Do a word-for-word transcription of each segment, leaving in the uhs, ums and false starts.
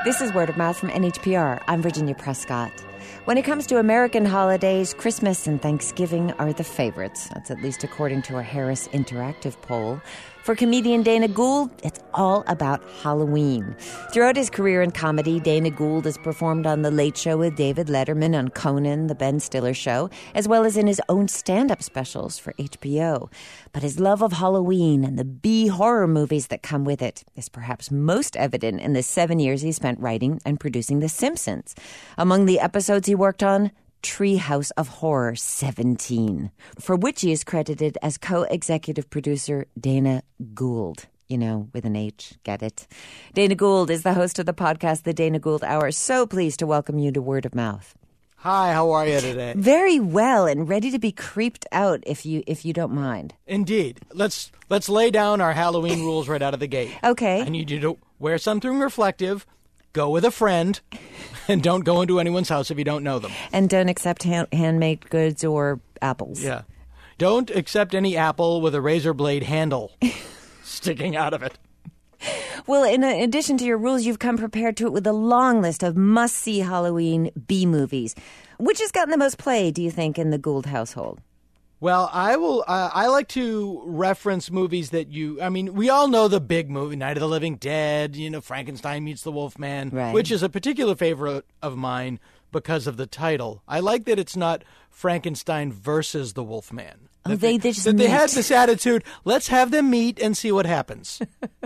This is Word of Mouth from N H P R. I'm Virginia Prescott. When it comes to American holidays, Christmas and Thanksgiving are the favorites. That's at least according to a Harris Interactive poll. For comedian Dana Gould, it's all about Halloween. Throughout his career in comedy, Dana Gould has performed on The Late Show with David Letterman, on Conan, The Ben Stiller Show, as well as in his own stand-up specials for H B O. But his love of Halloween and the B-horror movies that come with it is perhaps most evident in the seven years he spent writing and producing The Simpsons. Among the episodes he worked on, Treehouse of Horror seventeen, for which he is credited as co-executive producer Dana Gould. You know, with an H, get it? Dana Gould is the host of the podcast, The Dana Gould Hour. So pleased to welcome you to Word of Mouth. Hi, how are you today? Very well, and ready to be creeped out if you if you don't mind. Indeed. Let's let's lay down our Halloween rules right out of the gate. Okay. I need you to wear something reflective, go with a friend, and don't go into anyone's house if you don't know them. And don't accept hand- handmade goods or apples. Yeah. Don't accept any apple with a razor blade handle sticking out of it. Well, in addition to your rules, you've come prepared to it with a long list of must-see Halloween B-movies. Which has gotten the most play, do you think, in the Gould household? Well, I will. Uh, I like to reference movies that you. I mean, we all know the big movie, Night of the Living Dead. You know, Frankenstein meets the Wolfman, right, which is a particular favorite of mine because of the title. I like that it's not Frankenstein versus the Wolfman. Oh, they, they just that meet. They had this attitude. Let's have them meet and see what happens.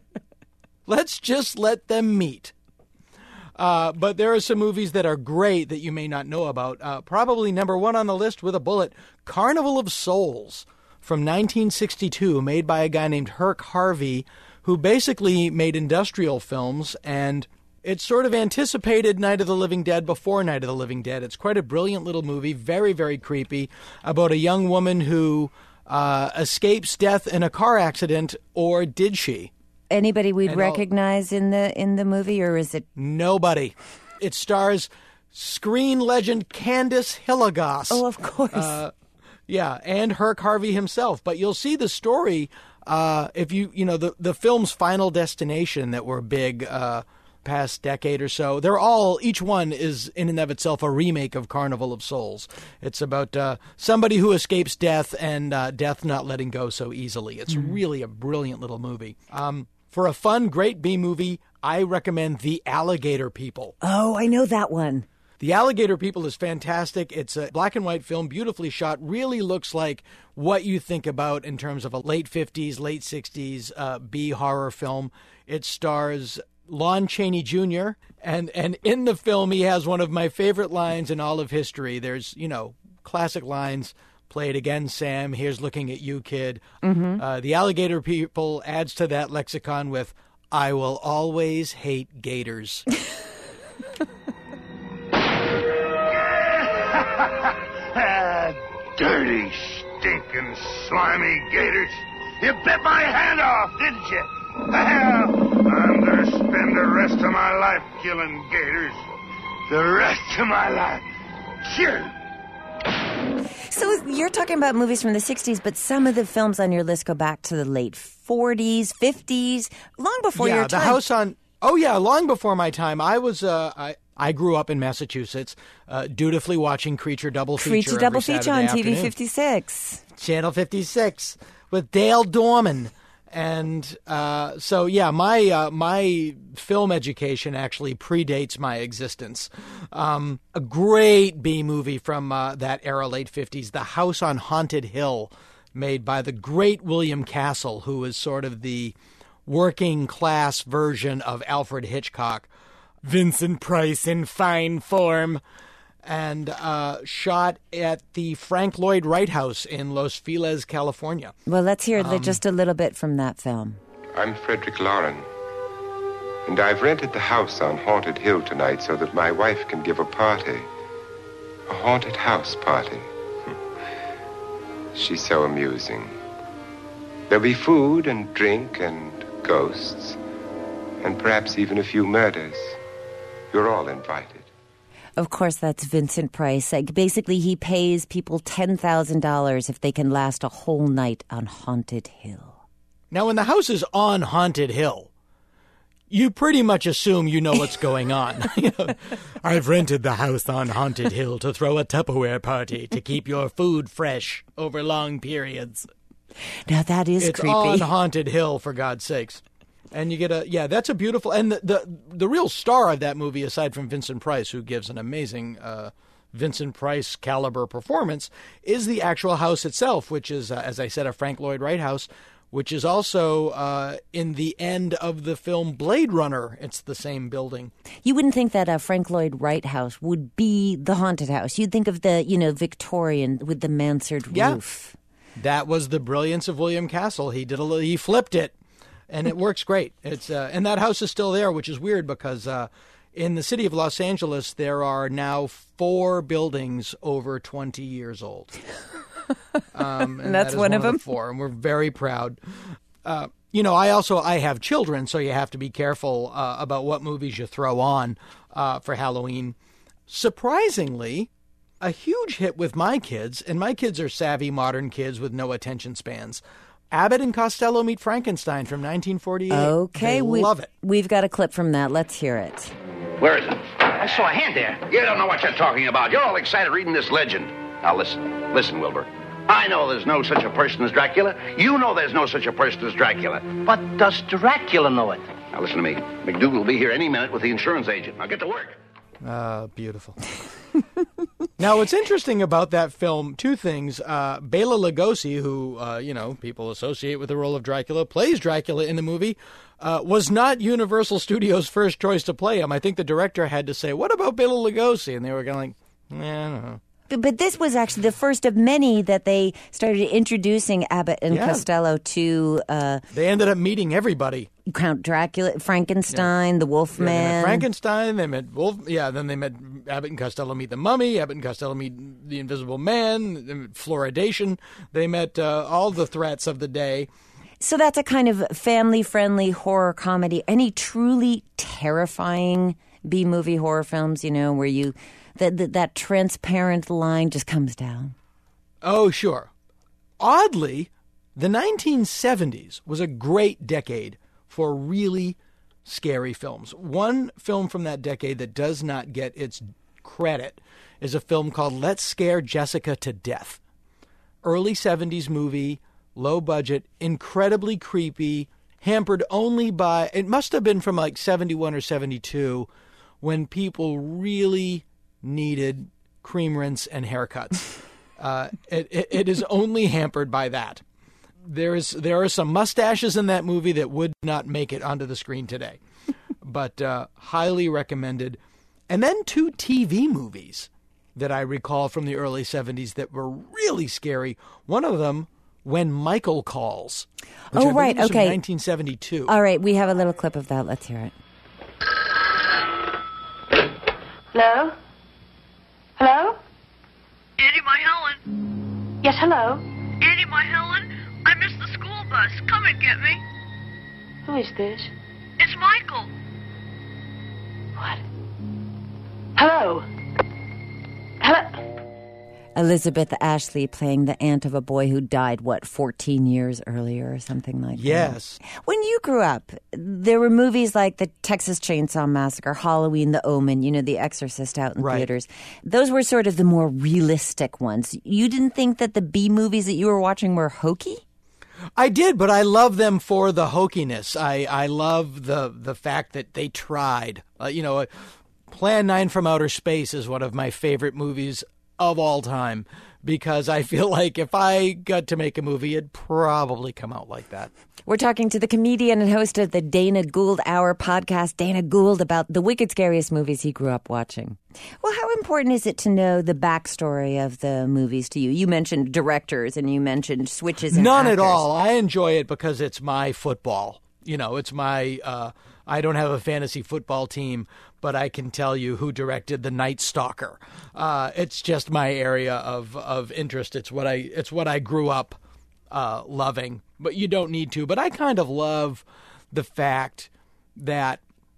Let's just let them meet. Uh, but there are some movies that are great that you may not know about. Uh, probably number one on the list with a bullet, Carnival of Souls from nineteen sixty-two, made by a guy named Herc Harvey, who basically made industrial films, and it sort of anticipated Night of the Living Dead before Night of the Living Dead. It's quite a brilliant little movie, very, very creepy, about a young woman who uh, escapes death in a car accident, or did she? Anybody we'd And recognize in the in the movie, or is it... Nobody. It stars screen legend Candice Hilligoss. Oh, of course. Uh, yeah, and Herc Harvey himself. But you'll see the story uh, if you, you know, the, the film's Final Destination that were big uh, past decade or so. They're all, each one is in and of itself a remake of Carnival of Souls. It's about uh, somebody who escapes death and uh, death not letting go so easily. It's mm. really a brilliant little movie. Um, For a fun, great B-movie, I recommend The Alligator People. Oh, I know that one. The Alligator People is fantastic. It's a black and white film, beautifully shot, really looks like what you think about in terms of a late fifties, late sixties uh, B-horror film. It stars Lon Chaney Junior, and, and in the film he has one of my favorite lines in all of history. There's, you know, classic lines. Play it again, Sam. Here's looking at you, kid. Mm-hmm. Uh, the Alligator People adds to that lexicon with, I will always hate gators. Dirty, stinking, slimy gators. You bit my hand off, didn't you? Well, I'm going to spend the rest of my life killing gators. The rest of my life. Sure. So you're talking about movies from the sixties, but some of the films on your list go back to the late forties, fifties, long before yeah, your time. Yeah, the house on... Oh, yeah, long before my time. I was... Uh, I, I grew up in Massachusetts, uh, dutifully watching Creature Double Feature Creature Double every Feature on Saturday T V afternoon. fifty-six. Channel fifty-six with Dale Dorman. And uh, so, yeah, my uh, my film education actually predates my existence. Um, a great B-movie from uh, that era, late fifties, The House on Haunted Hill, made by the great William Castle, who is sort of the working-class version of Alfred Hitchcock. Vincent Price in fine form. And uh, shot at the Frank Lloyd Wright House in Los Feliz, California. Well, let's hear Um, just a little bit from that film. I'm Frederick Lauren, and I've rented the house on Haunted Hill tonight so that my wife can give a party. A haunted house party. She's so amusing. There'll be food and drink and ghosts, and perhaps even a few murders. You're all invited. Of course, that's Vincent Price. Like, basically, he pays people ten thousand dollars if they can last a whole night on Haunted Hill. Now, when the house is on Haunted Hill, you pretty much assume you know what's going on. You know, I've rented the house on Haunted Hill to throw a Tupperware party to keep your food fresh over long periods. Now that is it's creepy. on Haunted Hill, for God's sakes. And you get a, yeah, that's a beautiful, and the the, the real star of that movie, aside from Vincent Price, who gives an amazing uh, Vincent Price caliber performance, is the actual house itself, which is, uh, as I said, a Frank Lloyd Wright house, which is also uh, in the end of the film Blade Runner. It's the same building. You wouldn't think that a Frank Lloyd Wright house would be the haunted house. You'd think of the, you know, Victorian with the mansard yeah. roof. That was the brilliance of William Castle. He did a little, he flipped it, and it works great. It's uh, and that house is still there, which is weird because uh, in the city of Los Angeles there are now four buildings over twenty years old. Um, and, and that's that is one, one of them. The four, and we're very proud. Uh, you know, I also I have children, so you have to be careful uh, about what movies you throw on uh, for Halloween. Surprisingly, a huge hit with my kids, and my kids are savvy modern kids with no attention spans. Abbott and Costello Meet Frankenstein from nineteen forty-eight. Okay, they we love it. We've got a clip from that. Let's hear it. Where is it? I saw a hand there. You don't know what you're talking about. You're all excited reading this legend. Now listen, listen, Wilbur. I know there's no such a person as Dracula. You know there's no such a person as Dracula. But does Dracula know it? Now listen to me. McDougal will be here any minute with the insurance agent. Now get to work. Ah, uh, beautiful. Now, what's interesting about that film, two things. Uh, Bela Lugosi, who, uh, you know, people associate with the role of Dracula, plays Dracula in the movie, uh, was not Universal Studios' first choice to play him. I think the director had to say, what about Bela Lugosi? And they were kind of like, eh, I don't know. But, but this was actually the first of many that they started introducing Abbott and Yeah. Costello to uh, They ended up meeting everybody. Count Dracula, Frankenstein, Yeah. the Wolfman. Yeah, they met Frankenstein, they met Wolf. Yeah, then they met Abbott and Costello meet the Mummy. Abbott and Costello meet the Invisible Man. They met Fluoridation. They met uh, all the threats of the day. So that's a kind of family-friendly horror comedy. Any truly terrifying B-movie horror films, you know, where you that that, that transparent line just comes down? Oh, sure. Oddly, the nineteen seventies was a great decade for really scary films. One film from that decade that does not get its credit is a film called Let's Scare Jessica to Death. Early seventies movie, low budget, incredibly creepy, hampered only by, it must have been from like seventy-one or seventy-two, when people really needed cream rinse and haircuts. Uh, it, it, it is only hampered by that. There is there are some mustaches in that movie that would not make it onto the screen today, but uh, highly recommended. And then two T V movies that I recall from the early seventies that were really scary. One of them, When Michael Calls. Which Oh, I right, believe was from okay. nineteen seventy-two. All right, we have a little clip of that. Let's hear it. Hello? Hello? Annie, my Helen. Yes, hello? Annie, my Helen. I missed the school bus. Come and get me. Who is this? It's Michael. What? Hello? Hello? Elizabeth Ashley playing the aunt of a boy who died, what, fourteen years earlier or something like Yes. that? When you grew up, there were movies like the Texas Chainsaw Massacre, Halloween, The Omen, you know, The Exorcist out in Right. theaters. Those were sort of the more realistic ones. You didn't think that the B movies that you were watching were hokey? I did, but I love them for the hokiness. I, I love the the fact that they tried. Uh, you know, Plan nine from Outer Space is one of my favorite movies of all time because I feel like if I got to make a movie, it'd probably come out like that. We're talking to the comedian and host of the Dana Gould Hour podcast, Dana Gould, about the wicked scariest movies he grew up watching. Well, how important is it to know the backstory of the movies to you? You mentioned directors and you mentioned switches in None at actors. all. I enjoy it because it's my football. You know, it's my, uh, I don't have a fantasy football team, but I can tell you who directed The Night Stalker. Uh, it's just my area of, of interest. It's what I, it's what I grew up uh, loving, but you don't need to. But I kind of love the fact that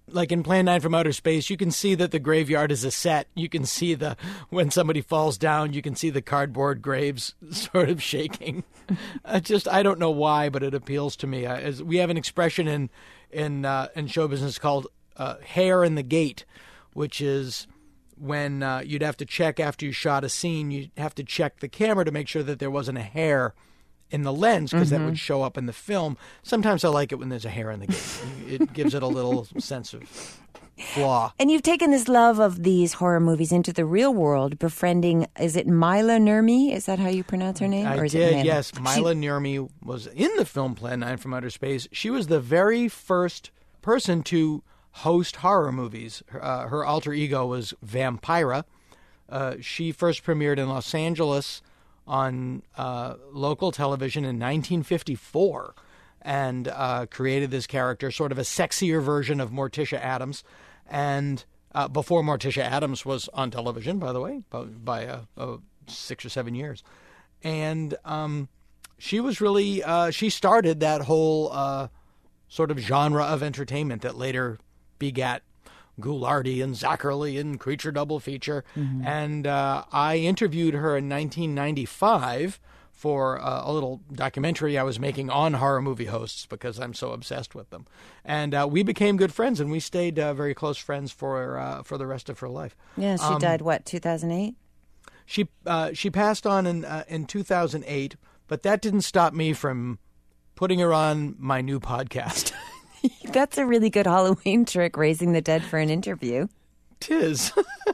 Like in Plan nine from Outer Space, you can see that the graveyard is a set. You can see the when somebody falls down, you can see the cardboard graves sort of shaking. I just I don't know why, but it appeals to me. I, as we have an expression in in uh, in show business called uh, "hair in the gate," which is when uh, you'd have to check after you shot a scene. You have to check the camera to make sure that there wasn't a hair in the lens, because Mm-hmm. that would show up in the film. Sometimes I like it when there's a hair in the gate. It gives it a little sense of flaw. And you've taken this love of these horror movies into the real world, befriending, is it Mila Nurmi? Is that how you pronounce her name? I or is did, it Mila? yes. She- Mila Nurmi was in the film Plan nine from Outer Space. She was the very first person to host horror movies. Her, uh, her alter ego was Vampira. Uh, she first premiered in Los Angeles on uh, local television in nineteen fifty-four and uh, created this character, sort of a sexier version of Morticia Addams. And uh, before Morticia Addams was on television, by the way, by, by uh, uh, six or seven years. And um, she was really, uh, she started that whole uh, sort of genre of entertainment that later begat Ghoulardi and Zacherle and Creature Double Feature. Mm-hmm. And uh, I interviewed her in nineteen ninety-five for uh, a little documentary I was making on horror movie hosts, because I'm so obsessed with them. And uh, we became good friends, and we stayed uh, very close friends for uh, for the rest of her life. Yeah, she Um, died, what, two thousand eight? She uh, she passed on in uh, in two thousand eight, but that didn't stop me from putting her on my new podcast. That's a really good Halloween trick, raising the dead for an interview. Tis.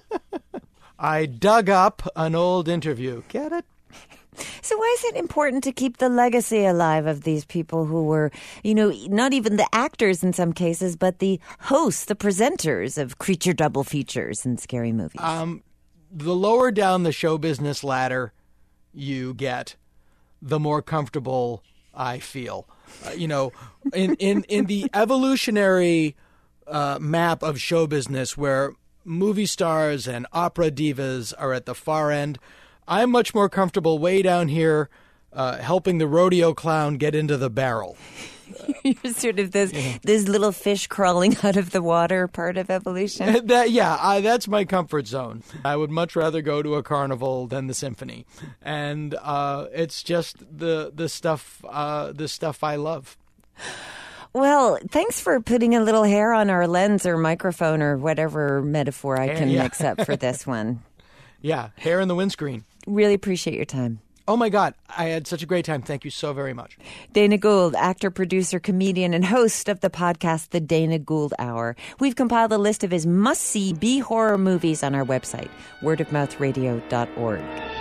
I dug up an old interview. Get it? So why is it important to keep the legacy alive of these people who were, you know, not even the actors in some cases, but the hosts, the presenters of Creature Double Features and scary movies? Um, the lower down the show business ladder you get, the more comfortable I feel. Uh, you know, in, in, in the evolutionary uh, map of show business where movie stars and opera divas are at the far end, I'm much more comfortable way down here uh, helping the rodeo clown get into the barrel. You're sort of this, yeah. this little fish crawling out of the water part of evolution. that, yeah, I, that's my comfort zone. I would much rather go to a carnival than the symphony, and uh, it's just the the stuff uh, the stuff I love. Well, thanks for putting a little hair on our lens or microphone or whatever metaphor I can yeah. mix up for this one. Yeah, hair in the windscreen. Really appreciate your time. Oh, my God. I had such a great time. Thank you so very much. Dana Gould, actor, producer, comedian, and host of the podcast, The Dana Gould Hour. We've compiled a list of his must-see B-horror movies on our website, word of mouth radio dot org.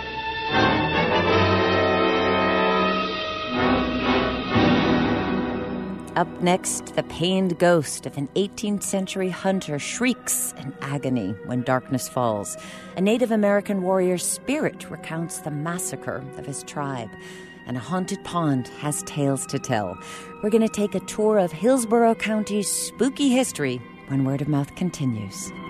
Up next, the pained ghost of an eighteenth century hunter shrieks in agony when darkness falls. A Native American warrior's spirit recounts the massacre of his tribe. And a haunted pond has tales to tell. We're going to take a tour of Hillsborough County's spooky history when Word of Mouth continues.